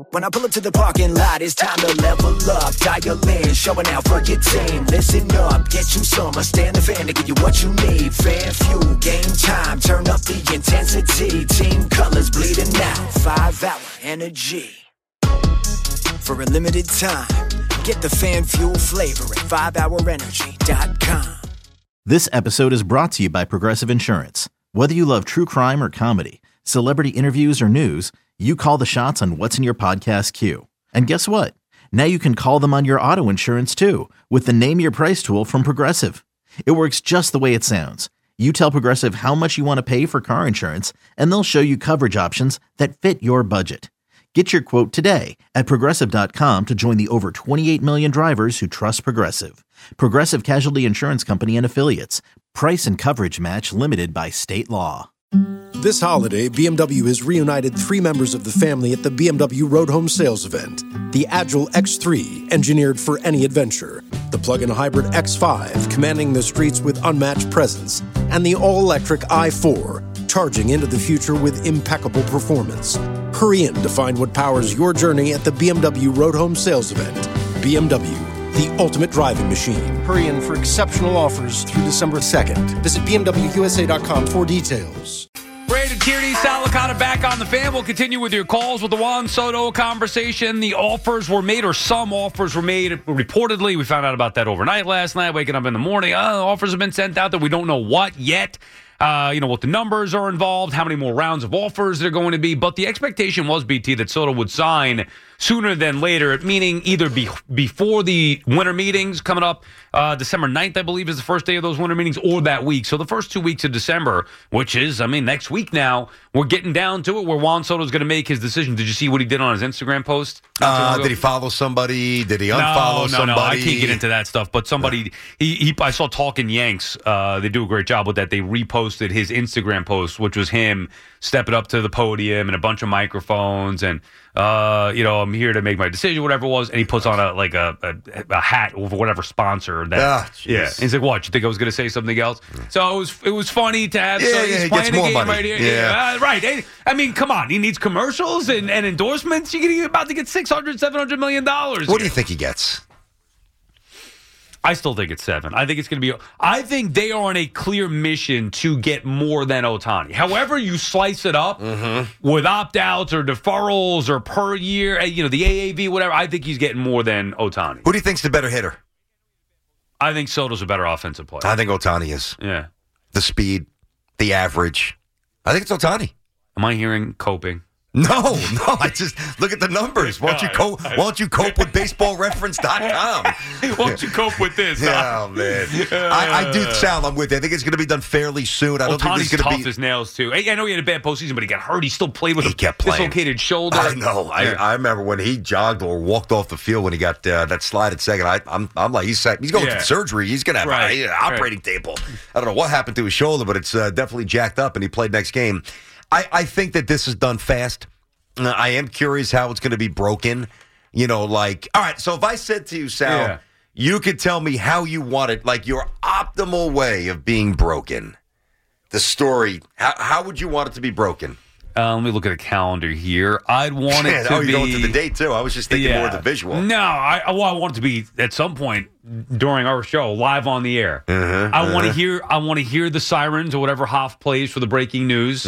When I pull up to the parking lot, it's time to level up. Dial in, showing out for your team. Listen up, get you some. Stand the fan to give you what you need. Fan fuel, game time, turn up the intensity. Team colors bleeding out, 5-hour energy. For a limited time, get the fan fuel flavor at 5hourenergy.com. This episode is brought to you by Progressive Insurance. Whether you love true crime or comedy, celebrity interviews or news, you call the shots on what's in your podcast queue. And guess what? Now you can call them on your auto insurance too with the Name Your Price tool from Progressive. It works just the way it sounds. You tell Progressive how much you want to pay for car insurance, and they'll show you coverage options that fit your budget. Get your quote today at Progressive.com to join the over 28 million drivers who trust Progressive. Progressive Casualty Insurance Company and Affiliates. Price and coverage match limited by state law. This holiday, BMW has reunited 3 members of the family at the BMW Road Home Sales Event. The Agile X3, engineered for any adventure. The plug-in hybrid X5, commanding the streets with unmatched presence. And the all-electric i4, charging into the future with impeccable performance. Hurry in to find what powers your journey at the BMW Road Home Sales Event. BMW, the ultimate driving machine. Hurry in for exceptional offers through December 2nd. Visit BMWUSA.com for details. Brandon Tierney, Sal Licata back on the fan. We'll continue with your calls with the Juan Soto conversation. The offers were made, or some offers were made. Reportedly, we found out about that overnight last night, waking up in the morning. Offers have been sent out that we don't know what yet. What the numbers are involved, how many more rounds of offers there are going to be. But the expectation was, BT, that Soto would sign sooner than later, meaning either before the winter meetings coming up, December 9th, I believe, is the first day of those winter meetings, or that week. So the first 2 weeks of December, which is, next week now, we're getting down to it where Juan Soto's going to make his decision. Did you see what he did on his Instagram post? Did he follow somebody? Did he unfollow somebody? No, I can't get into that stuff. But somebody, I saw Talking Yanks. They do a great job with that. They reposted his Instagram post, which was him stepping up to the podium and a bunch of microphones and, I'm here to make my decision, whatever it was. And he puts on a hat over whatever sponsor. Yeah. And he's like, what, you think I was going to say something else? So it was funny to have. Yeah, he's he playing gets a more game money. right here. Yeah. Right. Come on. He needs commercials and endorsements. You're about to get $600-700 million. What do you think he gets? I still think it's 7. I think it's going to be. I think they are on a clear mission to get more than Ohtani. However you slice it up, with opt-outs or deferrals or per year, the AAV, whatever, I think he's getting more than Ohtani. Who do you think's the better hitter? I think Soto's a better offensive player. I think Ohtani is. Yeah. The speed, the average. I think it's Ohtani. Am I hearing coping? No. I just look at the numbers. Why don't you cope with baseballreference.com? Why don't you cope with this? Oh, man. I do, Sal, I'm with you. I think it's going to be done fairly soon. I don't think Ohtani's it's going to be tough as nails, too. I know he had a bad postseason, but he got hurt. He still played with a dislocated shoulder. I know. Yeah. I remember when he jogged or walked off the field when he got that slide at second. I'm like, he's going through surgery. He's going to have an operating table. I don't know what happened to his shoulder, but it's definitely jacked up, and he played next game. I think that this is done fast. I am curious how it's going to be broken. All right, so if I said to you, Sal, you could tell me how you want it, like your optimal way of being broken. The story, how would you want it to be broken? Let me look at a calendar here. I'd want it to be... you're going to the date, too. I was just thinking more of the visual. No, I want it to be, at some point during our show, live on the air. I want to hear the sirens or whatever Hoff plays for the breaking news.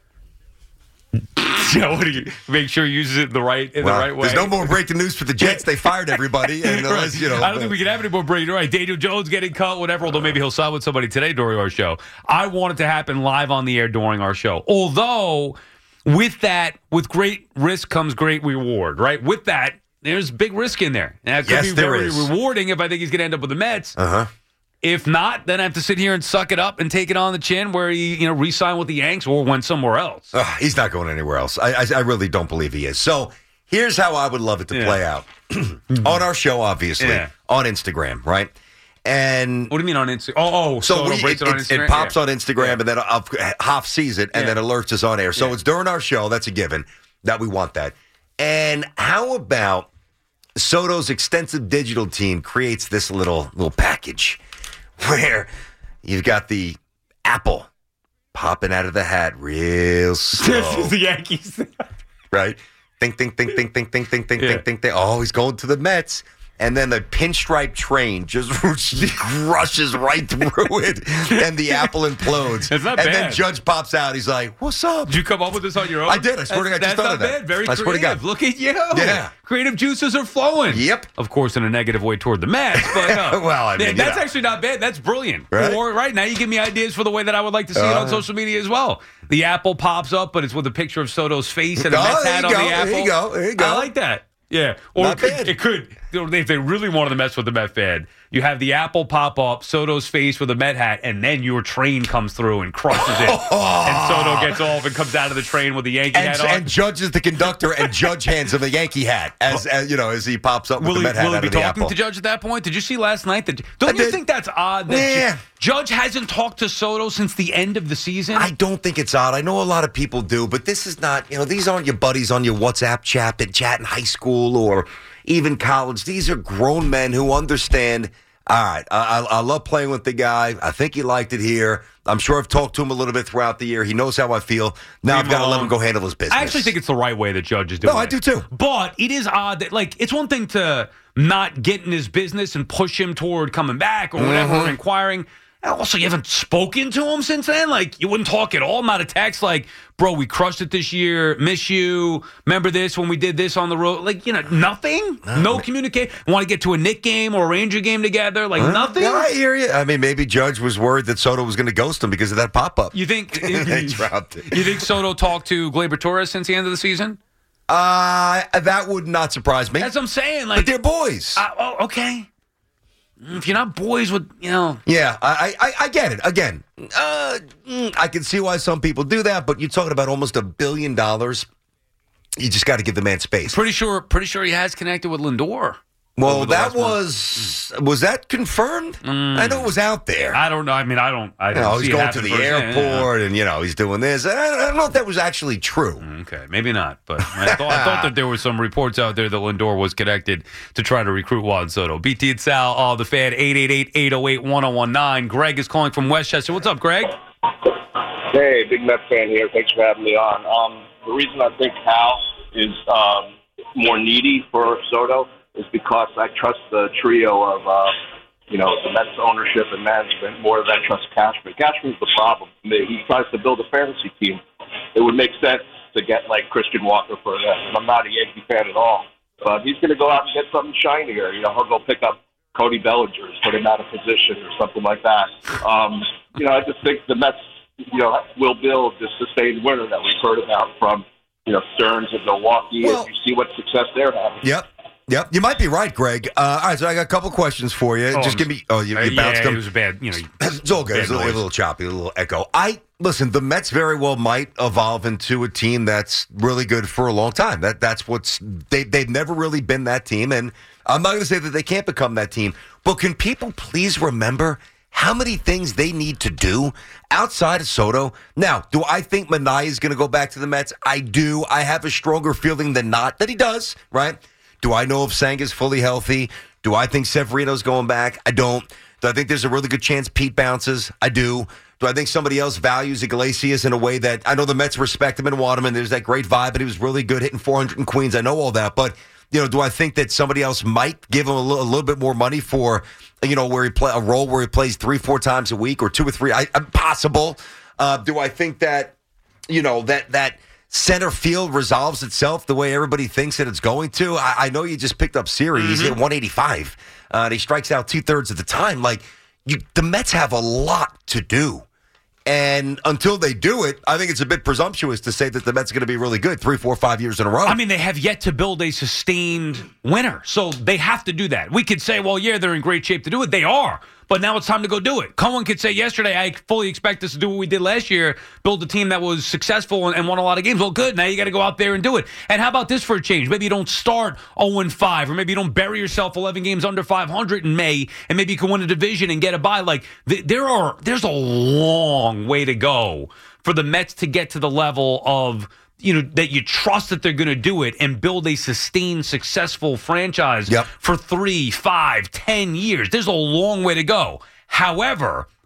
Make sure he uses it the right way. There's no more breaking news for the Jets. They fired everybody. And I don't think we can have any more breaking news. Right, Daniel Jones getting cut, whatever, although maybe he'll sign with somebody today during our show. I want it to happen live on the air during our show. Although, with great risk comes great reward, right? With that, there's big risk in there. And it could be very rewarding if I think he's going to end up with the Mets. If not, then I have to sit here and suck it up and take it on the chin where he, re-sign with the Yanks or went somewhere else. He's not going anywhere else. I really don't believe he is. So here's how I would love it to play out. On our show, obviously, on Instagram, right? And what do you mean on Instagram? So it pops on Instagram, and then Hoff sees it, and then alerts us on air. So it's during our show. That's a given that we want that. And how about Soto's extensive digital team creates this little package where you've got the apple popping out of the hat real slow. This is the Yankees. Right? think. Oh, he's going to the Mets. And then the pinstripe train just rushes right through it, and the apple implodes. It's not and bad. then Judge pops out. He's like, "What's up?" Did you come up with this on your own? I did. I swear to God, I just thought of that. That's not bad. Very I swear to creative. God. Look at you. Yeah. Creative juices are flowing. Yep. Of course, in a negative way toward the Mets, but Well, I mean, that's actually not bad. That's brilliant. Right? Or right now, you give me ideas for the way that I would like to see it on social media as well. The apple pops up, but it's with a picture of Soto's face and a Mets hat on the apple. There you go. There you go. I like that. Yeah, or Not bad. it could. If they really wanted to mess with the Met fan, you have the apple pop up, Soto's face with a Met hat, and then your train comes through and crushes it, and Soto gets off and comes out of the train with the Yankee hat on. And Judge is the conductor, and Judge hands him a Yankee hat as he pops up with the Met hat Will he out be of the talking apple. to Judge at that point? Did you see last night that? Don't you think that's odd that Judge hasn't talked to Soto since the end of the season? I don't think it's odd. I know a lot of people do, but this is not. These aren't your buddies on your WhatsApp chat that chat in high school or even college. These are grown men who understand, all right, I love playing with the guy. I think he liked it here. I'm sure I've talked to him a little bit throughout the year. He knows how I feel. Now I've got to let him go handle his business. I actually think it's the right way that Judge is doing it. No, I do too. But it is odd that, it's one thing to not get in his business and push him toward coming back or whatever, or inquiring. And also, you haven't spoken to him since then? You wouldn't talk at all? Not a text bro, we crushed it this year. Miss you. Remember this when we did this on the road? Nothing? No communication? Want to get to a Knick game or a Ranger game together? Nothing? Yeah, I hear you. I mean, maybe Judge was worried that Soto was going to ghost him because of that pop-up. You think They dropped it. You think Soto talked to Gleyber Torres since the end of the season? That would not surprise me. That's what I'm saying. But they're boys. Okay. If you're not boys with, Yeah, I get it. Again, I can see why some people do that, but you're talking about almost $1 billion. You just got to give the man space. Pretty sure he has connected with Lindor. Well, that was that confirmed? I know it was out there. I don't know. I mean, I don't he's see going it to the firsthand, airport, and he's doing this. I don't know if that was actually true. Okay, maybe not. But I thought that there were some reports out there that Lindor was connected to try to recruit Juan Soto. BT and Sal, the fan, 888-808-1019. Greg is calling from Westchester. What's up, Greg? Hey, big Mets fan here. Thanks for having me on. The reason I think Hal is more needy for Soto is because I trust the trio of, the Mets ownership and management more than I trust Cashman. Cashman's the problem. He tries to build a fantasy team. It would make sense to get Christian Walker for that. And I'm not a Yankee fan at all, but he's going to go out and get something shinier. He'll go pick up Cody Bellinger, put him out of position or something like that. I just think the Mets, will build the sustained winner that we've heard about from, Stearns and Milwaukee. Well, if you see what success they're having. Yep, you might be right, Greg. All right, so I got a couple questions for you. Just give me. Oh, you bounced them. It was bad. It's all good. It was a little choppy, a little echo. Listen. The Mets very well might evolve into a team that's really good for a long time. That's what's they've never really been that team, and I'm not going to say that they can't become that team. But can people please remember how many things they need to do outside of Soto? Now, do I think Manaea is going to go back to the Mets? I do. I have a stronger feeling than not that he does. Right. Do I know if Senga's fully healthy? Do I think Severino's going back? I don't. Do I think there's a really good chance Pete bounces? I do. Do I think somebody else values Iglesias in a way that I know the Mets respect him and want him, and there's that great vibe, and he was really good hitting 400 in Queens. I know all that, but do I think that somebody else might give him a little bit more money for where he play a role where he plays 3-4 times a week or 2 or 3? Possible. Do I think that that center field resolves itself the way everybody thinks that it's going to? I know you just picked up Siri. He's at 185. And he strikes out 2/3 of the time. The Mets have a lot to do. And until they do it, I think it's a bit presumptuous to say that the Mets are going to be really good 3, 4, 5 years in a row. I mean, they have yet to build a sustained winner. So they have to do that. We could say, well, yeah, they're in great shape to do it. They are. But now it's time to go do it. Cohen could say yesterday, I fully expect us to do what we did last year, build a team that was successful and won a lot of games. Well, good. Now you got to go out there and do it. And how about this for a change? Maybe you don't start 0-5, or maybe you don't bury yourself 11 games under 500 in May, and maybe you can win a division and get a bye. There's a long way to go for the Mets to get to the level of that you trust that they're going to do it and build a sustained, successful franchise for 3, 5, 10 years. There's a long way to go. However,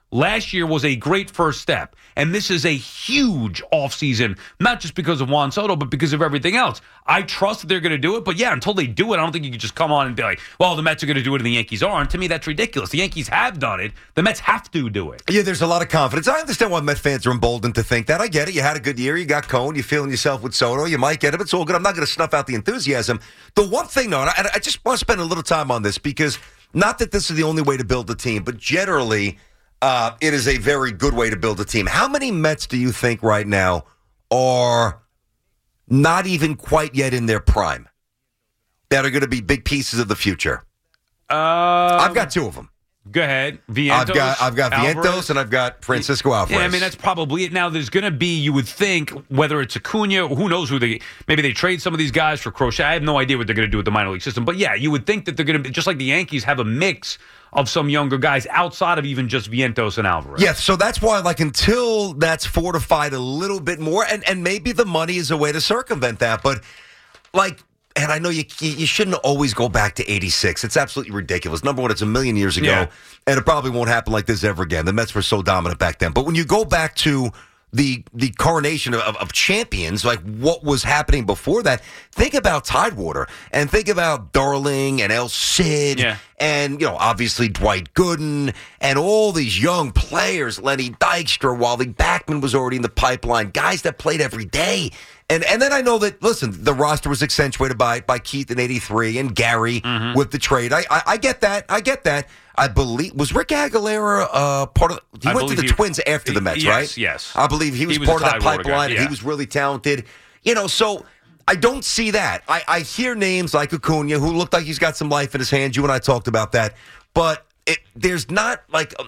Last year was a great first step, and this is a huge offseason, not just because of Juan Soto, but because of everything else. I trust that they're going to do it, but yeah, until they do it, I don't think you can just come on and be like, well, the Mets are going to do it and the Yankees aren't. To me, that's ridiculous. The Yankees have done it. The Mets have to do it. Yeah, there's a lot of confidence. I understand why Met fans are emboldened to think that. I get it. You had a good year. You got Cone. You're feeling yourself with Soto. You might get it. It's all good. I'm not going to snuff out the enthusiasm. The one thing, though, and I just want to spend a little time on this because not that this is the only way to build a team, but generally it is a very good way to build a team. How many Mets do you think right now are not even quite yet in their prime that are going to be big pieces of the future? I've got two of them. Go ahead. Vientos, I've got Vientos Alvarez. and I've got Francisco Alvarez. Yeah, I mean, that's probably it. Now, there's going to be, you would think, whether it's Acuna, who knows maybe they trade some of these guys for Crochet. I have no idea what they're going to do with the minor league system. But yeah, you would think that they're going to be, just like the Yankees have a mix of some younger guys outside of even just Vientos and Alvarez. Yeah, so that's why, until that's fortified a little bit more, and maybe the money is a way to circumvent that, but, and I know you shouldn't always go back to 86. It's absolutely ridiculous. Number one, it's a million years ago, and it probably won't happen like this ever again. The Mets were so dominant back then. But when you go back to the coronation of champions, like what was happening before that, think about Tidewater and think about Darling and El Cid and, obviously Dwight Gooden and all these young players, Lenny Dykstra, Wally Backman was already in the pipeline, guys that played every day. And then I know that, listen, the roster was accentuated by Keith in 83 and Gary with the trade. I get that. I believe, was Rick Aguilera part of, he went to the Twins after the Mets, right? Yes. I believe he was part of that pipeline, and he was really talented. So I don't see that. I hear names like Acuna, who looked like he's got some life in his hands. You and I talked about that. But there's not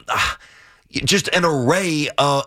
just an array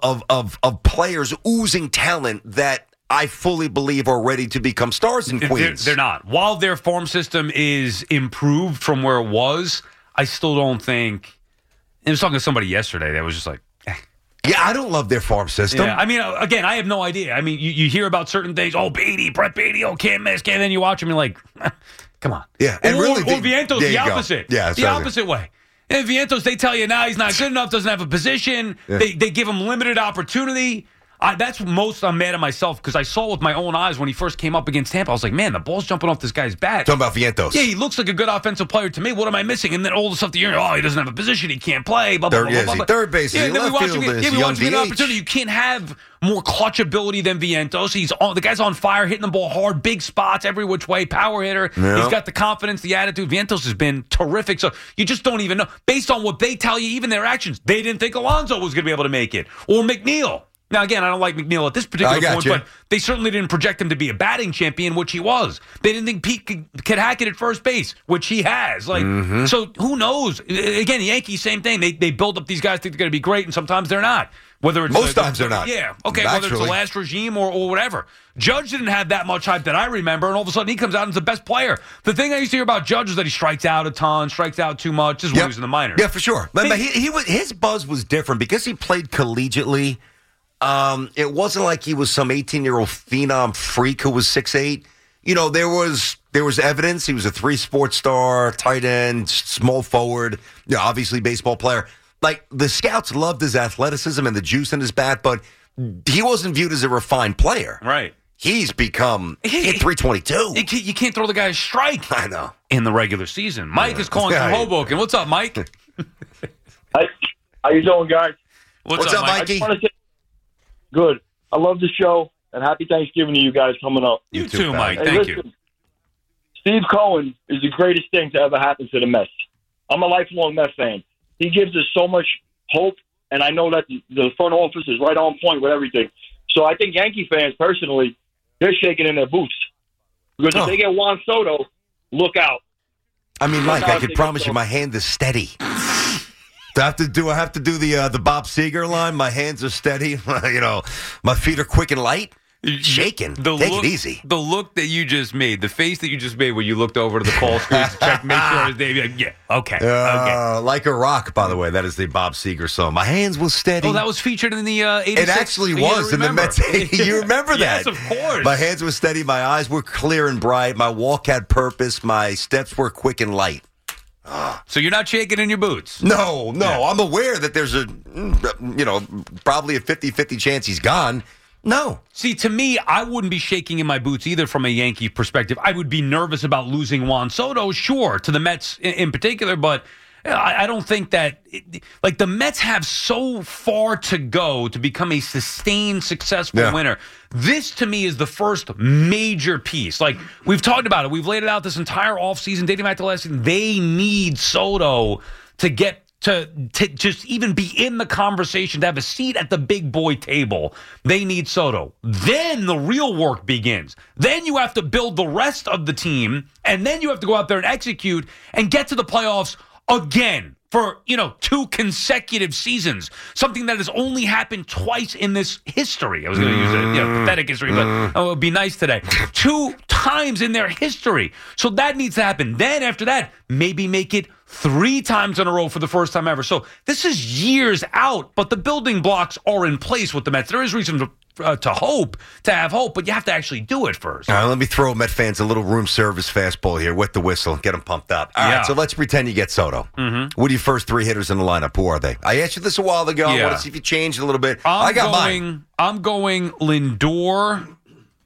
of players oozing talent that I fully believe are ready to become stars in Queens. They're not. While their farm system is improved from where it was, I still don't think. I was talking to somebody yesterday that was just like, yeah, I don't love their farm system. Yeah, I mean, again, I have no idea. I mean, you hear about certain things. Oh, Brett Beatty, can't miss. And then you watch him, you're like, come on. Yeah, and really, or Vientos, the opposite. Yeah, the opposite way. And Vientos, they tell you now he's not good enough, doesn't have a position. Yeah. They give him limited opportunity. That's most I'm mad at myself because I saw with my own eyes when he first came up against Tampa. I was like, man, the ball's jumping off this guy's bat. Talking about Vientos. Yeah, he looks like a good offensive player to me. What am I missing? And then all the stuff that you're, he doesn't have a position. He can't play. Blah, blah, blah, blah. Third base. Yeah, then we watch him get an opportunity. You can't have more clutch ability than Vientos. The guy's on fire, hitting the ball hard, big spots, every which way, power hitter. Yeah. He's got the confidence, the attitude. Vientos has been terrific. So you just don't even know. Based on what they tell you, even their actions, they didn't think Alonso was going to be able to make it. Or McNeil. Now, again, I don't like McNeil at this particular point, but they certainly didn't project him to be a batting champion, which he was. They didn't think Pete could hack it at first base, which he has. So who knows? Again, the Yankees, same thing. They build up these guys, think they're going to be great, and sometimes they're not. Whether it's Most times they're not. Yeah, okay, whether it's the last regime or whatever. Judge didn't have that much hype that I remember, and all of a sudden he comes out and is the best player. The thing I used to hear about Judge is that he strikes out a ton, strikes out too much. This is when he was in the minors. Yeah, for sure. But his buzz was different because he played collegiately. It wasn't like he was some 18-year-old phenom freak who was 6'8". There was evidence. He was a 3-sport star, tight end, small forward, obviously baseball player. The scouts loved his athleticism and the juice in his bat, but he wasn't viewed as a refined player. Right. He's become hit 322. You can't throw the guy a strike. I know. In the regular season. Mike is calling from Hoboken. What's up, Mike? Hi. How you doing, guys? What's up, Mike? I just want to say, good. I love the show, and happy Thanksgiving to you guys coming up. You too, Mike. Thank you. Steve Cohen is the greatest thing to ever happen to the Mets. I'm a lifelong Mets fan. He gives us so much hope, and I know that the front office is right on point with everything. So I think Yankee fans, personally, they're shaking in their boots. Because if they get Juan Soto, look out. I mean, Mike, I can promise you my hand is steady. Do I have to do the Bob Seger line? My hands are steady. My feet are quick and light. Shaking. Take it easy. The look that you just made, the face that you just made when you looked over to the call screen to check, make sure his name. Okay. Like a rock, by the way. That is the Bob Seger song. My hands were steady. Oh, that was featured in the 86. It actually was in the Mets. You remember that? Yes, of course. My hands were steady. My eyes were clear and bright. My walk had purpose. My steps were quick and light. So you're not shaking in your boots? No. I'm aware that there's probably a 50-50 chance he's gone. No. See, to me, I wouldn't be shaking in my boots either from a Yankee perspective. I would be nervous about losing Juan Soto, sure, to the Mets in particular, but I don't think that the Mets have so far to go to become a sustained, successful winner. This, to me, is the first major piece. Like, we've talked about it. We've laid it out this entire offseason, dating back to last season. They need Soto to get to just even be in the conversation, to have a seat at the big boy table. They need Soto. Then the real work begins. Then you have to build the rest of the team, and then you have to go out there and execute and get to the playoffs again for, 2 consecutive seasons, something that has only happened twice in this history. I was going to use pathetic history, but it would be nice today. 2 times in their history. So that needs to happen. Then after that, maybe make it 3 times in a row for the first time ever. So this is years out, but the building blocks are in place with the Mets. There is reason to have hope, but you have to actually do it first. All right, let me throw Met fans a little room service fastball here with the whistle, get them pumped up. All right, so let's pretend you get Soto. Mm-hmm. What are your first 3 hitters in the lineup? Who are they? I asked you this a while ago. I want to see if you changed a little bit. I got mine. I'm going Lindor,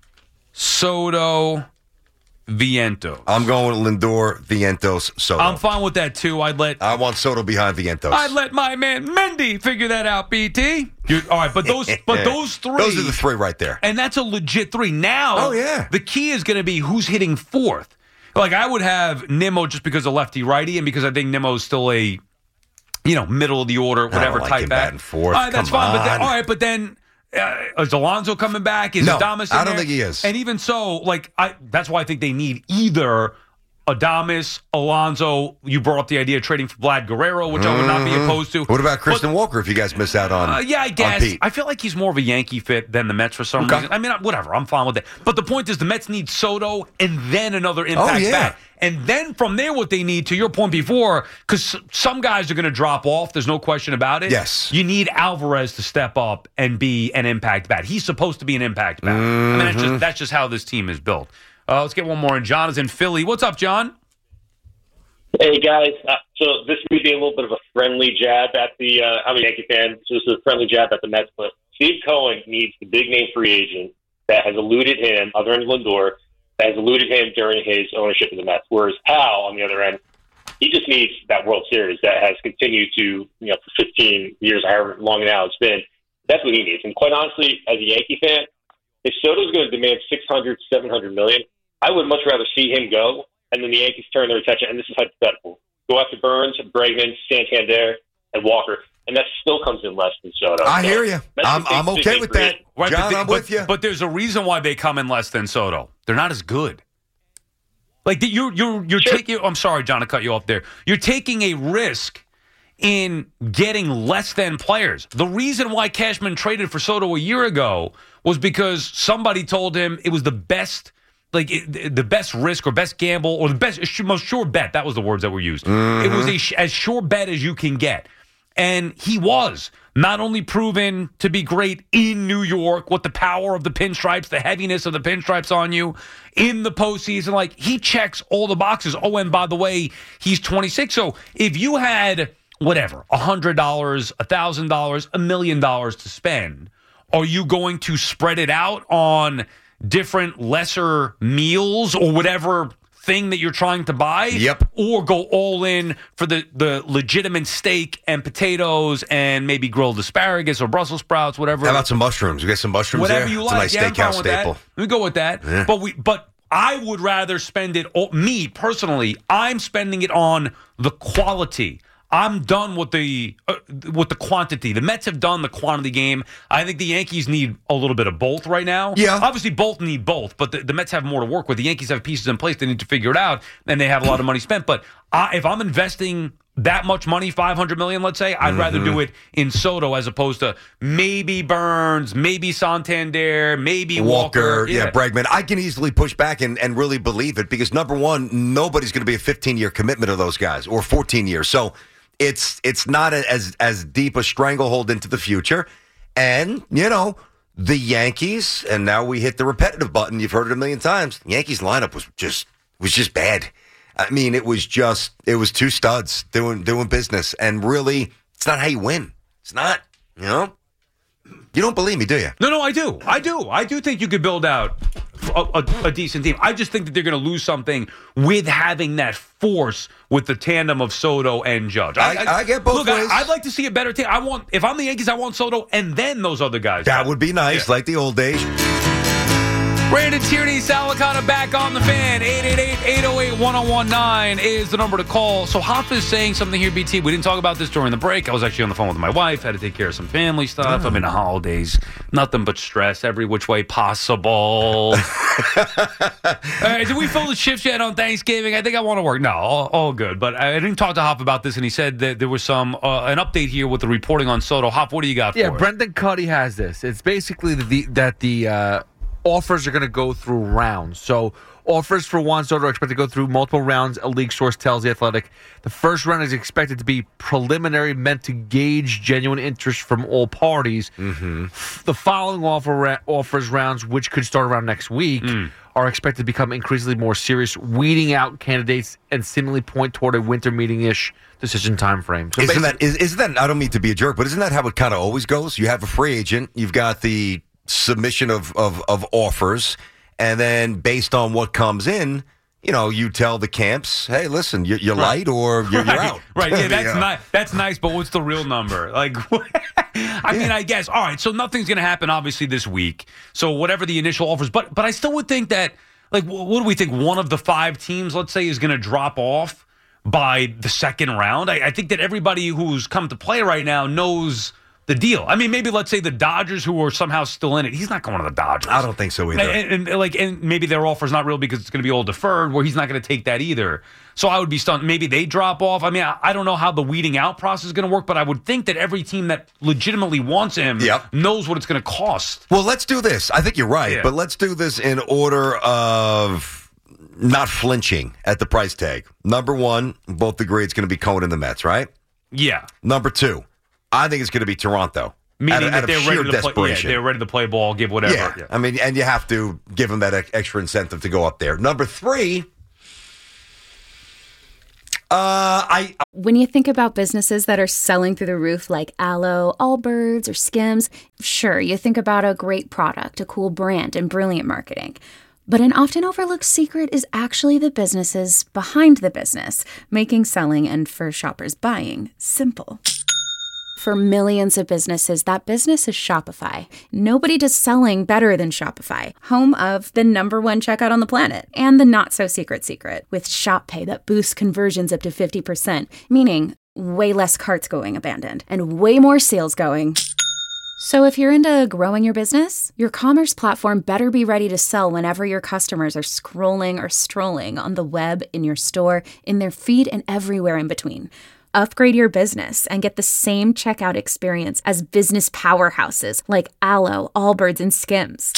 Soto, Vientos. I'm going Lindor, Vientos, Soto. I'm fine with that, too. I want Soto behind Vientos. I'd let my man Mendy figure that out, BT. All right, but those 3. Those are the 3 right there. And that's a legit 3. Now, the key is going to be who's hitting 4th. Like, I would have Nimmo just because of lefty-righty and because I think Nimmo's still a, middle of the order, whatever type bat. And forth. All right, that's fine. But then is Alonso coming back? Is Adames in I don't there? think he is. And even so, that's why I think they need either Adames, Alonso. You brought up the idea of trading for Vlad Guerrero, which I would not be opposed to. What about Christian Walker if you guys miss out on I guess. on Pete? I feel like he's more of a Yankee fit than the Mets for some reason. I mean, whatever. I'm fine with that. But the point is the Mets need Soto and then another impact bat. And then from there, what they need, to your point before, because some guys are going to drop off. There's no question about it. Yes. You need Alvarez to step up and be an impact bat. He's supposed to be an impact bat. I mean, that's just how this team is built. Let's get one more in. John is in Philly. What's up, John? Hey, guys. So this may be a little bit of a friendly jab at the I'm a Yankee fan, so this is a friendly jab at the Mets. But Steve Cohen needs the big-name free agent that has eluded him, other than Lindor, that has eluded him during his ownership of the Mets. Whereas Powell, on the other end, he just needs that World Series that has continued to, for 15 years, however long now it's been. That's what he needs. And quite honestly, as a Yankee fan, if Soto's going to demand $600, $700 million, I would much rather see him go, and then the Yankees turn their attention, and this is hypothetical, go after Burns, Bregman, Santander, and Walker, and that still comes in less than Soto. I hear you. I'm okay with that. Right, John, I'm with you. But there's a reason why they come in less than Soto. They're not as good. Like, you're taking – I'm sorry, John, to cut you off there. You're taking a risk in getting less than players. The reason why Cashman traded for Soto a year ago was because somebody told him it was the best – the best risk or best gamble or the best most sure bet. That was the words that were used. Mm-hmm. It was as sure bet as you can get. And he was not only proven to be great in New York with the power of the pinstripes, the heaviness of the pinstripes on you in the postseason. Like, he checks all the boxes. Oh, and by the way, he's 26. So if you had whatever, $100, $1,000, $1 million to spend, are you going to spread it out on different lesser meals or whatever thing that you're trying to buy? Yep. Or go all in for the legitimate steak and potatoes and maybe grilled asparagus or Brussels sprouts, whatever. How about some mushrooms? We got some mushrooms whatever there? You like. It's a nice steakhouse staple. Let me go with that. Yeah. But I would rather spend it, me personally, I'm spending it on the quality. I'm done with the quantity. The Mets have done the quantity game. I think the Yankees need a little bit of both right now. Yeah. Obviously, both need both, but the Mets have more to work with. The Yankees have pieces in place. They need to figure it out, and they have a lot of money spent. But if I'm investing that much money, $500 million, let's say, I'd rather do it in Soto as opposed to maybe Burns, maybe Santander, maybe Walker. Yeah, Bregman. I can easily push back and really believe it because, number one, nobody's going to be a 15-year commitment of those guys or 14 years. So it's not as deep a stranglehold into the future. And, the Yankees, and now we hit the repetitive button. You've heard it a million times. The Yankees lineup was just bad. I mean, it was two studs doing business. And really, it's not how you win. It's not, you know? You don't believe me, do you? No, I do. I do think you could build out a decent team. I just think that they're going to lose something with having that force with the tandem of Soto and Judge. I get both ways. I'd like to see a better team. If I'm the Yankees, I want Soto and then those other guys. That would be nice, like the old days. Brandon Tierney, Sal Licata back on the fan. 888-808-1019 is the number to call. So Hoffa is saying something here, BT. We didn't talk about this during the break. I was actually on the phone with my wife. Had to take care of some family stuff. I'm in the holidays. Nothing but stress every which way possible. All right, did we fill the shifts yet on Thanksgiving? I think I want to work. No, all good. But I didn't talk to Hoffa about this, and he said that there was an update here with the reporting on Soto. Hoffa, what do you got for us? Yeah, Brendan Cuddy has this. It's basically the offers are going to go through rounds. So offers for Juan Soto are expected to go through multiple rounds, a league source tells The Athletic. The first round is expected to be preliminary, meant to gauge genuine interest from all parties. Mm-hmm. The following offers rounds, which could start around next week, are expected to become increasingly more serious, weeding out candidates and seemingly point toward a winter meeting-ish decision time frame. So isn't that, I don't mean to be a jerk, but isn't that how it kind of always goes? You have a free agent, you've got the submission of offers, and then based on what comes in, you know, you tell the camps, hey, listen, you're light or you're out. Right, yeah, that's nice, but what's the real number? Like, I mean, I guess, all right, so nothing's going to happen, obviously, this week. So whatever the initial offers, but I still would think that, like, what do we think? One of the 5 teams, let's say, is going to drop off by the second round. I think that everybody who's come to play right now knows the deal. I mean, maybe let's say the Dodgers, who are somehow still in it. He's not going to the Dodgers. I don't think so either. And maybe their offer's not real because it's going to be all deferred, where he's not going to take that either. So I would be stunned. Maybe they drop off. I mean, I don't know how the weeding out process is going to work, but I would think that every team that legitimately wants him knows what it's going to cost. Well, let's do this. I think you're right, but let's do this in order of not flinching at the price tag. Number 1, both agree it's going to be Cohen and the Mets, right? Yeah. Number 2, I think it's going to be Toronto. Meaning that they're ready to play. Yeah, they're ready to play ball, give whatever. Yeah. I mean, and you have to give them that extra incentive to go up there. Number 3, when you think about businesses that are selling through the roof, like Aloe, Allbirds, or Skims, sure, you think about a great product, a cool brand, and brilliant marketing. But an often overlooked secret is actually the businesses behind the business, making selling and, for shoppers, buying simple. For millions of businesses, that business is Shopify. Nobody does selling better than Shopify, home of the #1 checkout on the planet, and the not-so-secret secret, with Shop Pay that boosts conversions up to 50%, meaning way less carts going abandoned, and way more sales going. So if you're into growing your business, your commerce platform better be ready to sell whenever your customers are scrolling or strolling on the web, in your store, in their feed, and everywhere in between. Upgrade your business and get the same checkout experience as business powerhouses like Aloe, Allbirds, and Skims.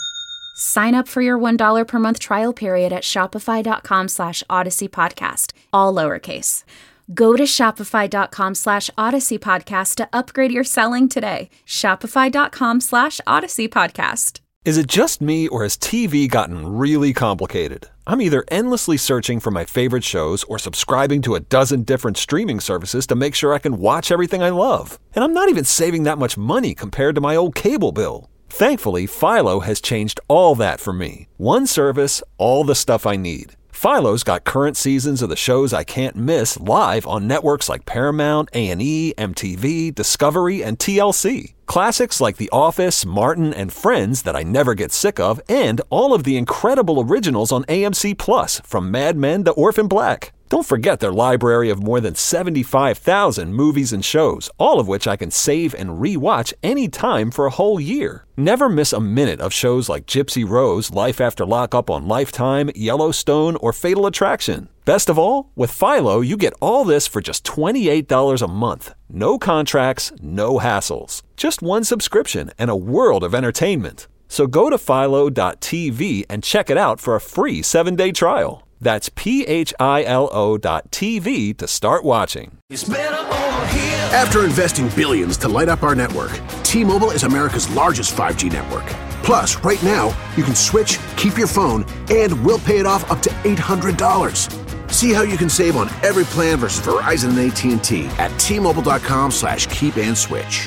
Sign up for your $1 per month trial period at shopify.com/Odyssey Podcast, all lowercase. Go to shopify.com /Odyssey Podcast to upgrade your selling today. Shopify.com /Odyssey Podcast. Is it just me, or has TV gotten really complicated? I'm either endlessly searching for my favorite shows or subscribing to a dozen different streaming services to make sure I can watch everything I love. And I'm not even saving that much money compared to my old cable bill. Thankfully, Philo has changed all that for me. One service, all the stuff I need. Philo's got current seasons of the shows I can't miss live on networks like Paramount, A&E, MTV, Discovery, and TLC. Classics like The Office, Martin, and Friends that I never get sick of, and all of the incredible originals on AMC Plus, from Mad Men to Orphan Black. Don't forget their library of more than 75,000 movies and shows, all of which I can save and re-watch anytime for a whole year. Never miss a minute of shows like Gypsy Rose, Life After Lockup on Lifetime, Yellowstone, or Fatal Attraction. Best of all, with Philo, you get all this for just $28 a month. No contracts, no hassles. Just one subscription and a world of entertainment. So go to philo.tv and check it out for a free 7-day trial. That's philo.tv to start watching. After investing billions to light up our network, T-Mobile is America's largest 5G network. Plus, right now, you can switch, keep your phone, and we'll pay it off up to $800. See how you can save on every plan versus Verizon and AT&T at T-Mobile.com/keep-and-switch.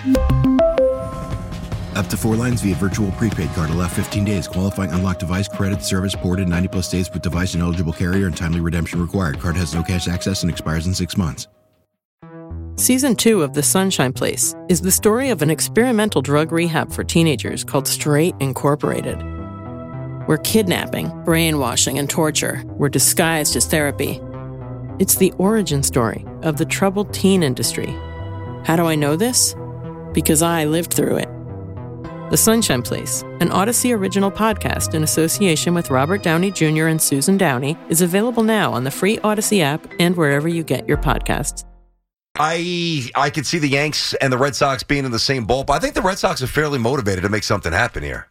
Up to 4 lines via virtual prepaid card. Allow 15 days. Qualifying unlocked device credit service ported 90-plus days with device and eligible carrier and timely redemption required. Card has no cash access and expires in 6 months. Season 2 of The Sunshine Place is the story of an experimental drug rehab for teenagers called Straight Incorporated, where kidnapping, brainwashing, and torture were disguised as therapy. It's the origin story of the troubled teen industry. How do I know this? Because I lived through it. The Sunshine Place, an Odyssey original podcast in association with Robert Downey Jr. and Susan Downey, is available now on the free Odyssey app and wherever you get your podcasts. I could see the Yanks and the Red Sox being in the same boat, but I think the Red Sox are fairly motivated to make something happen here.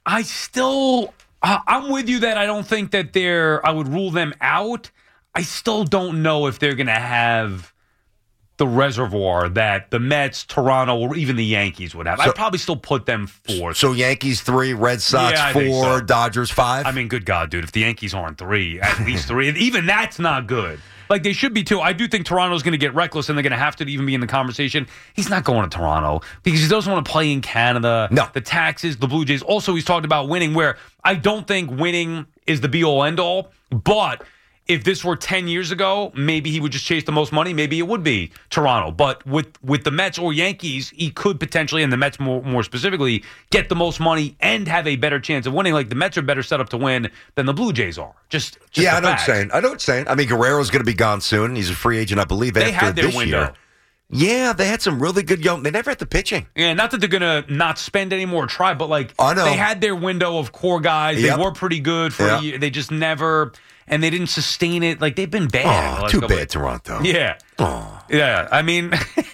I'm with you that I don't think that I would rule them out. I still don't know if they're going to have the reservoir that the Mets, Toronto, or even the Yankees would have. I'd probably still put them 4th. So Yankees 3, Red Sox 4, so. Dodgers 5? I mean, good God, dude. If the Yankees aren't 3, at least 3. Even that's not good. Like, they should be 2. I do think Toronto's going to get reckless, and they're going to have to even be in the conversation. He's not going to Toronto because he doesn't want to play in Canada. No. The taxes, the Blue Jays. Also, he's talked about winning, where I don't think winning is the be-all, end-all, but if this were 10 years ago, maybe he would just chase the most money. Maybe it would be Toronto. But with the Mets or Yankees, he could potentially, and the Mets more specifically, get the most money and have a better chance of winning. Like, the Mets are better set up to win than the Blue Jays are. Just yeah, I know what you're saying. I mean, Guerrero's going to be gone soon. He's a free agent, I believe, they after had their this window. year. Yeah, they had some really good young. They never had the pitching. Yeah, not that they're going to not spend any more, try, but like I know. They had their window of core guys. Yep. They were pretty good for a year. They just never, and they didn't sustain it. Like, they've been bad. Oh, too bad, Toronto. Yeah. Oh. Yeah. I mean,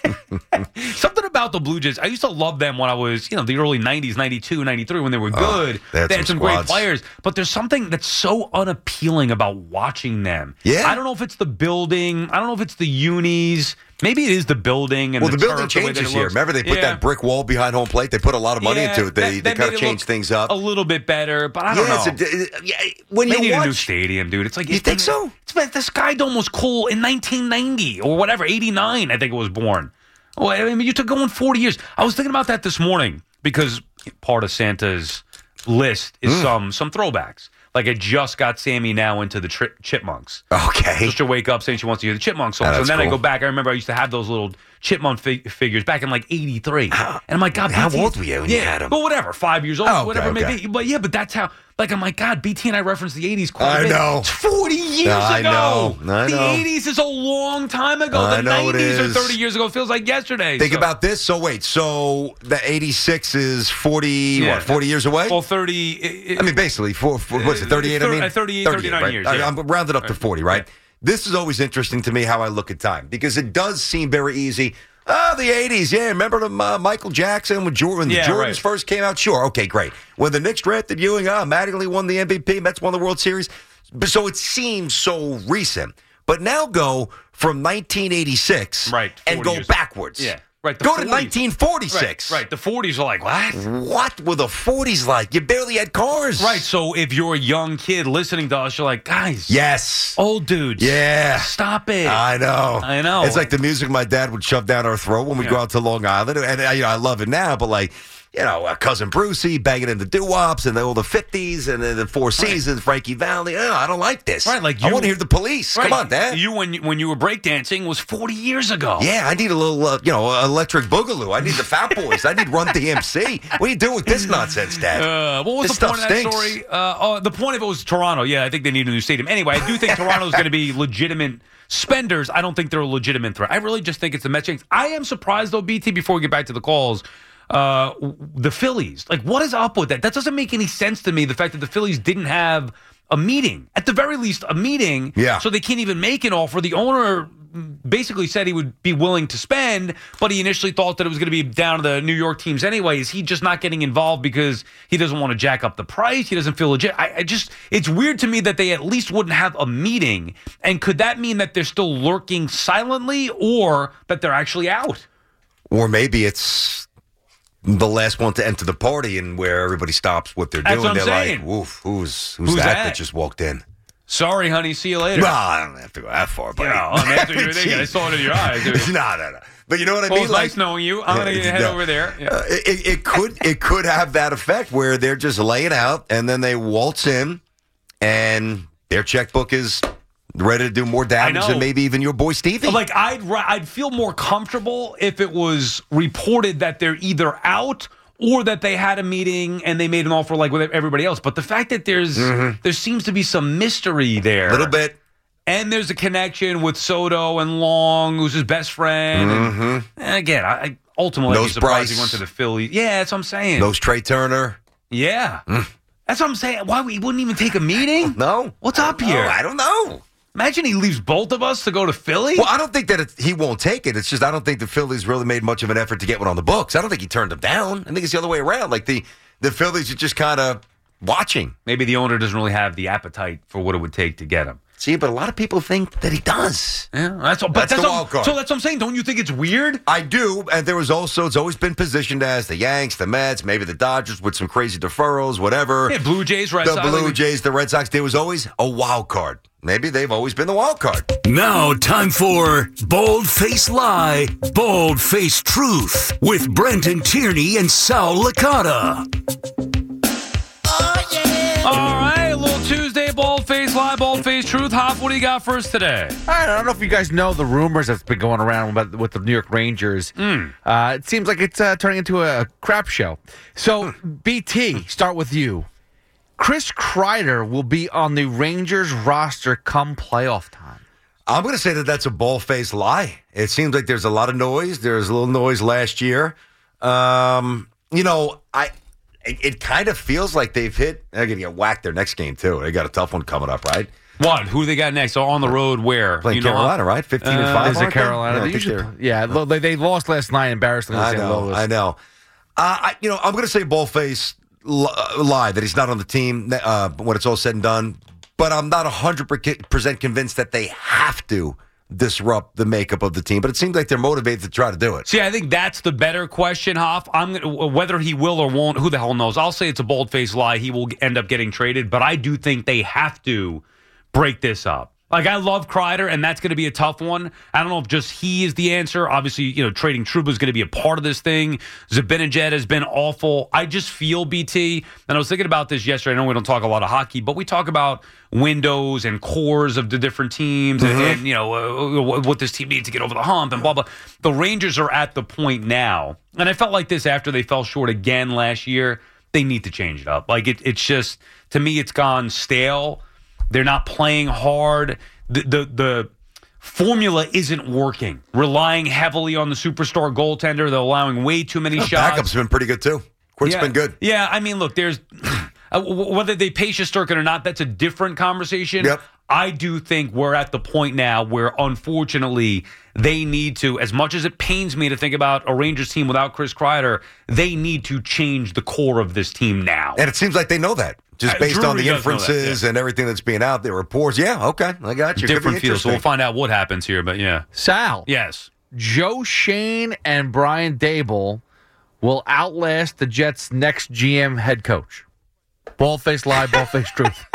something about the Blue Jays. I used to love them when I was, the early 90s, 92, 93, when they were good. They had some great players. But there's something that's so unappealing about watching them. Yeah. I don't know if it's the building. I don't know if it's the unis. Maybe it is the building. And the building changes here. Remember, they put that brick wall behind home plate? They put a lot of money into it. They kind of changed things up. A little bit better, but I don't know. When they you need watch, a new stadium, dude. It's like you think so? The Sky Dome was cool in 1990 or whatever, 89, I think it was born. Oh, I mean, you took going 40 years. I was thinking about that this morning because part of Santa's list is some throwbacks. Like, I just got Sammy now into the Chipmunks. Okay. Just to wake up saying she wants to hear the Chipmunk songs. And then I go back. I remember I used to have those little Chipmunk figures back in like 83. And I'm like, God, how BT, old were you when you had them? Well, whatever, 5 years old, whatever it may okay. be. But that's how, like, I'm like, God, BT and I referenced the 80s quite a bit. I know. It's 40 years ago. I know. The 80s is a long time ago. The 90s are 30 years ago. It feels like yesterday. Think about this. So the 86 is 40, 40 years away? Well, 30. I mean, basically, what's it, 38, I mean? 38, 39 right? years. Yeah. I'm rounded up to 40, right? Yeah. This is always interesting to me how I look at time because it does seem very easy. Oh, the 80s, yeah. Remember Michael Jackson when the Jordans first came out? Sure, okay, great. When the Knicks drafted Ewing, Mattingly won the MVP, Mets won the World Series. So it seems so recent. But now go from 1986 and go backwards. Yeah. Right, go to 1946. Right. The 40s are like, what? What were the 40s like? You barely had cars. Right. So if you're a young kid listening to us, you're like, guys. Yes. Old dudes. Yeah. Stop it. I know. It's like the music my dad would shove down our throat when we go out to Long Island. And I love it now, but like, Cousin Brucey banging in the doo-wops and all the 50s and then the Four Seasons, Frankie Valli. Oh, I don't like this. Right, like I want to hear the Police. Right. Come on, Dad. You when you were breakdancing was 40 years ago. Yeah, I need a little, electric boogaloo. I need the Fat Boys. I need Run DMC. What are you doing with this nonsense, Dad? What was this the point of that stinks. story? The point of it was Toronto. Yeah, I think they need a new stadium. Anyway, I do think Toronto's going to be legitimate spenders. I don't think they're a legitimate threat. I really just think it's the Mets. I am surprised, though, BT, before we get back to the calls, the Phillies. Like, what is up with that? That doesn't make any sense to me, the fact that the Phillies didn't have a meeting. At the very least, a meeting. Yeah. So they can't even make an offer. The owner basically said he would be willing to spend, but he initially thought that it was going to be down to the New York teams anyway. Is he just not getting involved because he doesn't want to jack up the price? He doesn't feel legit. It's weird to me that they at least wouldn't have a meeting. And could that mean that they're still lurking silently or that they're actually out? Or maybe it's the last one to enter the party and where everybody stops what they're doing. That's what I'm they're saying. like, woof, who's that just walked in? Sorry, honey. See you later. No, I don't have to go that far, buddy. After you were thinking, I saw it in your eyes. No. But you know what I mean? mean? It's nice knowing you. I'm going to head over there. Yeah. It could have that effect where they're just laying out and then they waltz in and their checkbook is ready to do more damage than maybe even your boy Stevie. Like I'd feel more comfortable if it was reported that they're either out or that they had a meeting and they made an offer like with everybody else. But the fact that there seems to be some mystery there. A little bit. And there's a connection with Soto and Long, who's his best friend. And again, I ultimately be surprised he went to the Phillies. Yeah, that's what I'm saying. Knows Trey Turner. Yeah. That's what I'm saying. Why, we wouldn't even take a meeting? No. What's up here? I don't know. Imagine he leaves both of us to go to Philly. Well, I don't think that he won't take it. It's just I don't think the Phillies really made much of an effort to get one on the books. I don't think he turned them down. I think it's the other way around. Like the Phillies are just kind of watching. Maybe the owner doesn't really have the appetite for what it would take to get him. See, but a lot of people think that he does. Yeah, that's the wild card. So that's what I'm saying. Don't you think it's weird? I do. And it's always been positioned as the Yanks, the Mets, maybe the Dodgers with some crazy deferrals, whatever. Yeah, Blue Jays, Red Sox. The Blue Jays, the Red Sox. There was always a wild card. Maybe they've always been the wild card. Now, time for Bald Face Lie, Bald Face Truth with Brenton Tierney and Sal Licata. All right, a little Tuesday, Bald Face Lie, Bald Face Truth. Hop, what do you got for us today? All right, I don't know if you guys know the rumors that's been going around with the New York Rangers. It seems like it's turning into a crap show. So, BT, start with you. Chris Kreider will be on the Rangers roster come playoff time. I'm going to say that that's a bald-faced lie. It seems like there's a lot of noise. There was a little noise last year. It kind of feels like they've hit. They're going to get whacked their next game, too. They got a tough one coming up, right? What? Who they got next? On the road where? Playing Carolina, right? 15-5. Is it Carolina? They lost last night, embarrassingly. I know. I'm going to say bald-faced lie that he's not on the team when it's all said and done. But I'm not 100% convinced that they have to disrupt the makeup of the team. But it seems like they're motivated to try to do it. See, I think that's the better question, Hoff. Whether he will or won't, who the hell knows? I'll say it's a bold-faced lie. He will end up getting traded. But I do think they have to break this up. Like, I love Kreider, and that's going to be a tough one. I don't know if just he is the answer. Obviously, trading Trouba is going to be a part of this thing. Zibanejad has been awful. I just feel, BT, and I was thinking about this yesterday. I know we don't talk a lot of hockey, but we talk about windows and cores of the different teams and what this team needs to get over the hump and blah, blah. The Rangers are at the point now, and I felt like this after they fell short again last year. They need to change it up. Like, it's just, to me, it's gone stale. They're not playing hard. The formula isn't working. Relying heavily on the superstar goaltender. They're allowing way too many shots. Backup's been pretty good, too. Quick's been good. Yeah, I mean, look, there's whether they pay Shesterkin or not, that's a different conversation. Yep. I do think we're at the point now where, unfortunately, they need to, as much as it pains me to think about a Rangers team without Chris Kreider, they need to change the core of this team now. And it seems like they know that. Just based on the inferences and everything that's being out there, reports. Yeah, okay, I got you. Different feel, so we'll find out what happens here, but yeah. Sal. Yes. Joe Shane and Brian Daboll will outlast the Jets' next GM head coach. Bald-faced lie, bald-faced truth.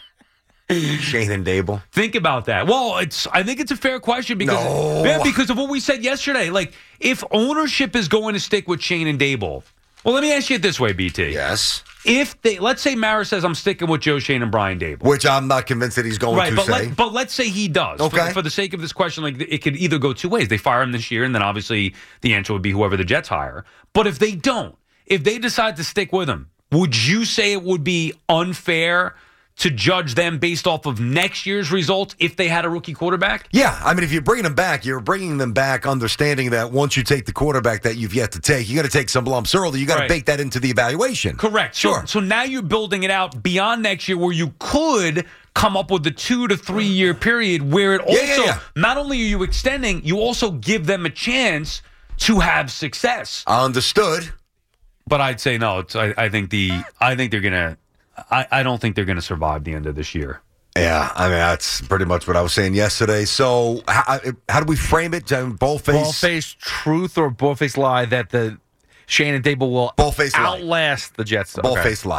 Shane and Daboll. Think about that. Well, I think it's a fair question because of what we said yesterday. Like, if ownership is going to stick with Shane and Daboll, well, let me ask you it this way, BT. Yes. Let's say Mara says I'm sticking with Joe Shane and Brian Daboll, which I'm not convinced that he's going to say. But let's say he does. Okay. For the sake of this question, like, it could either go two ways. They fire him this year, and then obviously the answer would be whoever the Jets hire. But if they don't, if they decide to stick with him, would you say it would be unfair to judge them based off of next year's results if they had a rookie quarterback? Yeah. I mean, if you're bringing them back understanding that once you take the quarterback that you've yet to take, you got to take some lumps early. You got to bake that into the evaluation. Correct. Sure. So now you're building it out beyond next year where you could come up with the 2 to 3 year period where it also, not only are you extending, you also give them a chance to have success. Understood. But I'd say no. I think they're going to. I don't think they're going to survive the end of this year. Yeah, I mean, that's pretty much what I was saying yesterday. So how do we frame it? Bald-faced truth or bald-faced lie that the Shane and Daboll will outlast the Jets? Bald-faced lie.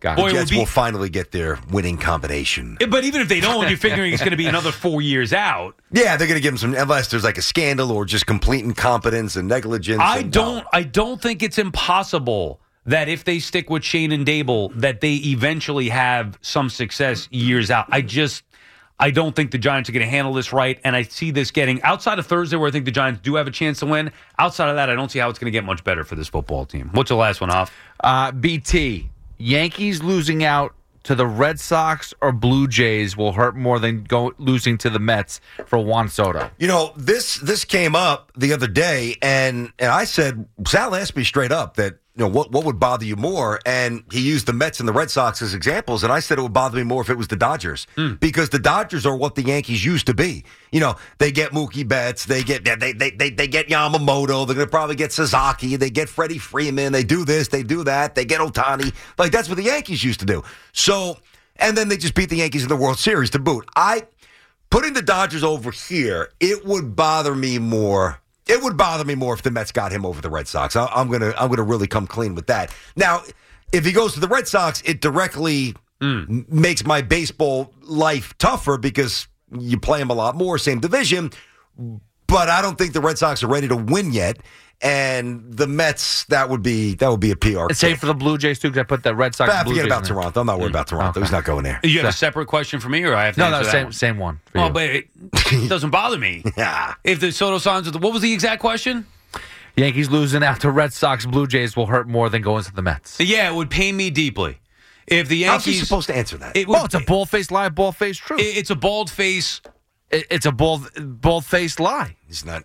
The Jets will finally get their winning combination. But even if they don't, you're figuring it's going to be another 4 years out. Yeah, they're going to give him some, unless there's like a scandal or just complete incompetence and negligence. I don't think it's impossible that if they stick with Shane and Dable, that they eventually have some success years out. I don't think the Giants are going to handle this right, and I see this getting, outside of Thursday where I think the Giants do have a chance to win, outside of that, I don't see how it's going to get much better for this football team. What's the last one, Hoff? BT, Yankees losing out to the Red Sox or Blue Jays will hurt more than losing to the Mets for Juan Soto. You know, this came up the other day, and I said, Sal asked me straight up that, you know, what would bother you more? And he used the Mets and the Red Sox as examples, and I said it would bother me more if it was the Dodgers, because the Dodgers are what the Yankees used to be. You know, they get Mookie Betts, they get Yamamoto, they're going to probably get Sasaki, they get Freddie Freeman, they do this, they do that, they get Ohtani. Like, that's what the Yankees used to do. So, and then they just beat the Yankees in the World Series to boot. Putting the Dodgers over here, it would bother me more. It would bother me more if the Mets got him over the Red Sox. I'm gonna really come clean with that. Now, if he goes to the Red Sox, it directly makes my baseball life tougher because you play him a lot more, same division. But I don't think the Red Sox are ready to win yet. And the Mets, that would be a PR. Same for the Blue Jays too, because I put the Red Sox. Forget about Toronto. I'm not worried about Toronto. He's not going there. You have a separate question for me, or I have to answer that? Same one. Oh, but it doesn't bother me. Yeah. If the Soto signs, what was the exact question? Yankees losing out to Red Sox, Blue Jays will hurt more than going to the Mets. Yeah, it would pain me deeply. If the Yankees, how's he supposed to answer that? It's a bald-faced lie, bald-faced truth. It's a bald-faced. It's a bald-faced lie. He's not.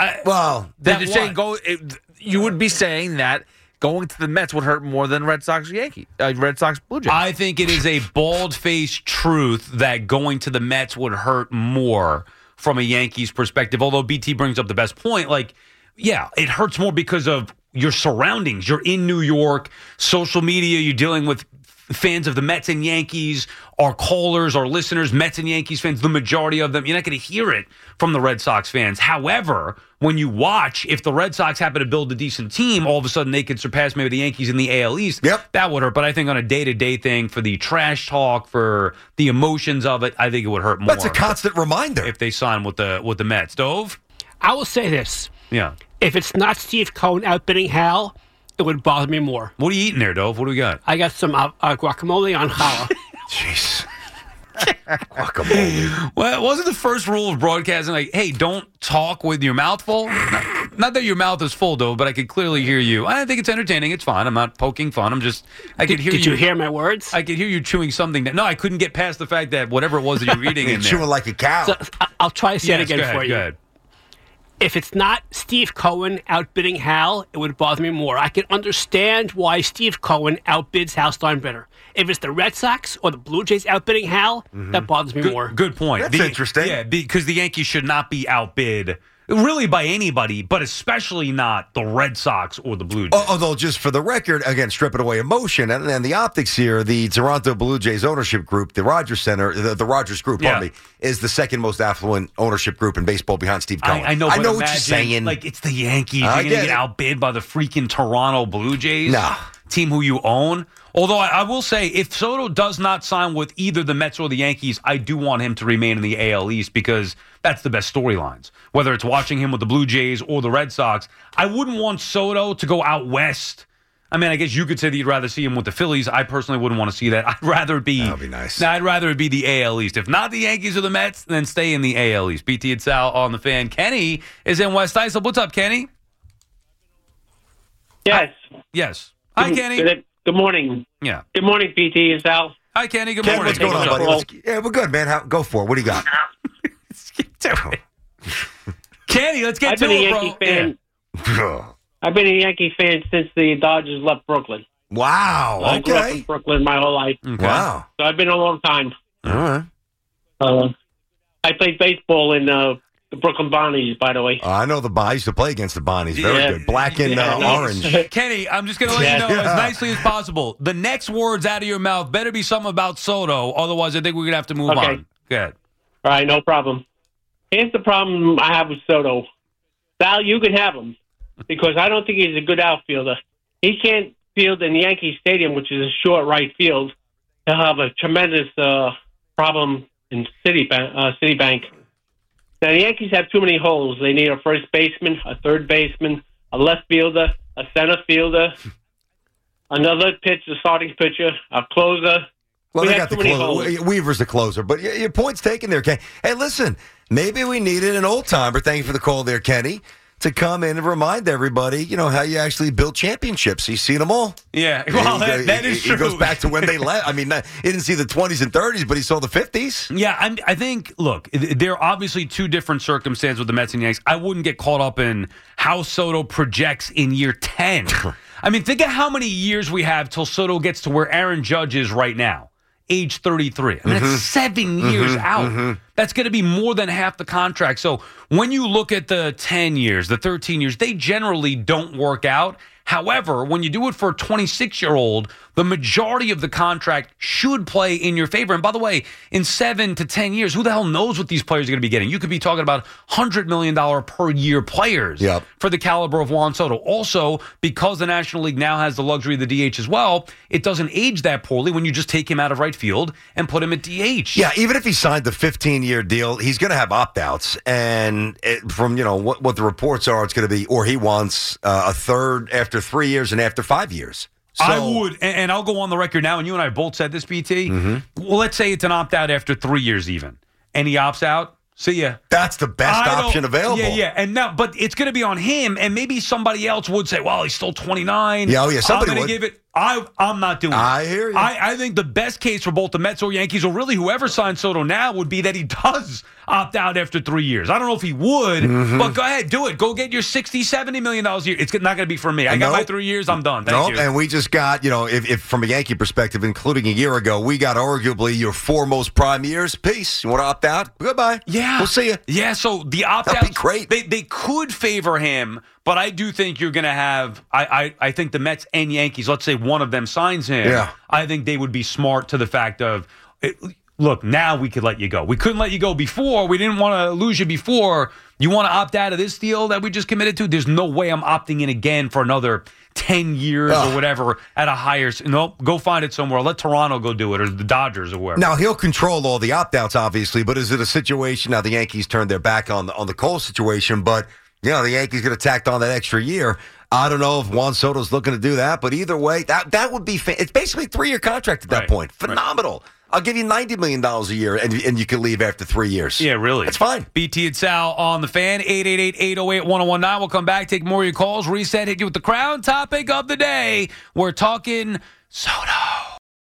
You would be saying that going to the Mets would hurt more than Red Sox Blue Jays. I think it is a bald-faced truth that going to the Mets would hurt more from a Yankees perspective. Although BT brings up the best point, like, yeah, it hurts more because of your surroundings. You're in New York, social media, you're dealing with fans of the Mets and Yankees, our callers, our listeners, Mets and Yankees fans, the majority of them, you're not going to hear it from the Red Sox fans. However, when you watch, if the Red Sox happen to build a decent team, all of a sudden they could surpass maybe the Yankees in the AL East. Yep. That would hurt. But I think on a day-to-day thing, for the trash talk, for the emotions of it, I think it would hurt more. That's a constant reminder. If they sign with the Mets. Dove? I will say this. Yeah. If it's not Steve Cohen outbidding Hal, it would bother me more. What are you eating there, Dove? What do we got? I got some guacamole on challah. Jeez. Guacamole. Well, wasn't the first rule of broadcasting like, hey, don't talk with your mouth full? Not that your mouth is full, Dove, but I could clearly hear you. I think it's entertaining. It's fine. I'm not poking fun. I'm just, I could hear you. Did you hear my words? I could hear you chewing something. No, I couldn't get past the fact that whatever it was that you were eating in there. Chewing like a cow. So, I'll try to say it again for you. Go ahead. If it's not Steve Cohen outbidding Hal, it would bother me more. I can understand why Steve Cohen outbids Hal Steinbrenner. If it's the Red Sox or the Blue Jays outbidding Hal, that bothers me more. Good point. That's interesting. Yeah, because the Yankees should not be outbid really by anybody, but especially not the Red Sox or the Blue Jays. Although, just for the record, again, stripping away emotion and the optics here, the Toronto Blue Jays ownership group, the Rogers Center, the Rogers Group, pardon me, is the second most affluent ownership group in baseball behind Steve Cohen. I know what imagine, you're saying. Like, it's the Yankees. You're going to get outbid by the freaking Toronto Blue Jays? Nah. Team who you own. Although I will say, if Soto does not sign with either the Mets or the Yankees, I do want him to remain in the AL East because that's the best storylines. Whether it's watching him with the Blue Jays or the Red Sox, I wouldn't want Soto to go out west. I mean, I guess you could say that you'd rather see him with the Phillies. I personally wouldn't want to see that. I'd rather it be. That would be nice. I'd rather it be the AL East. If not the Yankees or the Mets, then stay in the AL East. BT and Sal on the Fan. Kenny is in West Islip. What's up, Kenny? Yes. Yes. Hi, Kenny. Good morning. Yeah. Good morning, PT and Sal. Hi, Kenny. Good Ken, morning. what's going on, buddy? Yeah, we're good, man. Go for it. What do you got? Kenny, let's get I've to been a it, Yankee bro. fan. Yeah. I've been a Yankee fan since the Dodgers left Brooklyn. Wow. I grew up in Brooklyn my whole life. Okay. Wow. So I've been a long time. All right. I played baseball in the Brooklyn Bonnies, by the way. I know I used to play against the Bonnies. Very good. Black and orange. Kenny, I'm just going to let you know as nicely as possible. The next words out of your mouth better be something about Soto. Otherwise, I think we're going to have to move on. Good. All right, no problem. Here's the problem I have with Soto. Sal, you can have him because I don't think he's a good outfielder. He can't field in Yankee Stadium, which is a short right field, he'll have a tremendous problem in Citibank. Now, the Yankees have too many holes. They need a first baseman, a third baseman, a left fielder, a center fielder, another starting pitcher, a closer. Well, they got the closer. Weaver's the closer. But your point's taken there, Kenny. Hey, listen, maybe we needed an old-timer, thank you for the call there, Kenny, to come in and remind everybody, how you actually build championships. He's seen them all. Yeah, well, that is true. He goes back to when they left. I mean, he didn't see the 20s and 30s, but he saw the 50s. Yeah, I think, look, there are obviously two different circumstances with the Mets and Yankees. I wouldn't get caught up in how Soto projects in year 10. I mean, think of how many years we have till Soto gets to where Aaron Judge is right now, age 33. I mean, it's 7 years out. That's going to be more than half the contract. So when you look at the 10 years, the 13 years, they generally don't work out. However, when you do it for a 26-year-old, the majority of the contract should play in your favor. And by the way, in 7 to 10 years, who the hell knows what these players are going to be getting? You could be talking about $100 million per year players for the caliber of Juan Soto. Also, because the National League now has the luxury of the DH as well, it doesn't age that poorly when you just take him out of right field and put him at DH. Yeah, even if he signed the 15-year deal, he's going to have opt-outs. And from, what the reports are, it's going to be, or he wants a third after 3 years and after 5 years. So, I would, and I'll go on the record now, and you and I both said this, BT. Well, let's say it's an opt-out after 3 years even, and he opts out. See ya. That's the best option available. Yeah. And now, but it's going to be on him, and maybe somebody else would say, well, he's still 29. Yeah, somebody I'm going to give it. I'm not doing it. I hear you. I think the best case for both the Mets or Yankees, or really whoever signs Soto now, would be that he does opt out after 3 years. I don't know if he would, but go ahead, do it. Go get your $60, $70 million a year. It's not going to be for me. I got my 3 years. I'm done. Thank you. And we just got, if from a Yankee perspective, including a year ago, we got arguably your 4 most prime years. Peace. You want to opt out? Goodbye. Yeah. We'll see you. Yeah, so the opt-out. That'd be great. They could favor him, but I do think you're going to have, I think the Mets and Yankees, let's say one of them signs him. Yeah. I think they would be smart to the fact of, look, now we could let you go. We couldn't let you go before. We didn't want to lose you before. You want to opt out of this deal that we just committed to? There's no way I'm opting in again for another 10 years or whatever at a higher. No, go find it somewhere. Let Toronto go do it, or the Dodgers or whoever. Now, he'll control all the opt-outs, obviously, but is it a situation? Now, the Yankees turned their back on the Cole situation, but the Yankees could have tacked on that extra year. I don't know if Juan Soto's looking to do that, but either way, that would be it's basically a 3-year contract at that point. Phenomenal. Right. I'll give you $90 million a year, and you can leave after 3 years. Yeah, really. That's fine. BT and Sal on the Fan, 888-808-1019. We'll come back, take more of your calls, reset, hit you with the crown topic of the day. We're talking Soto.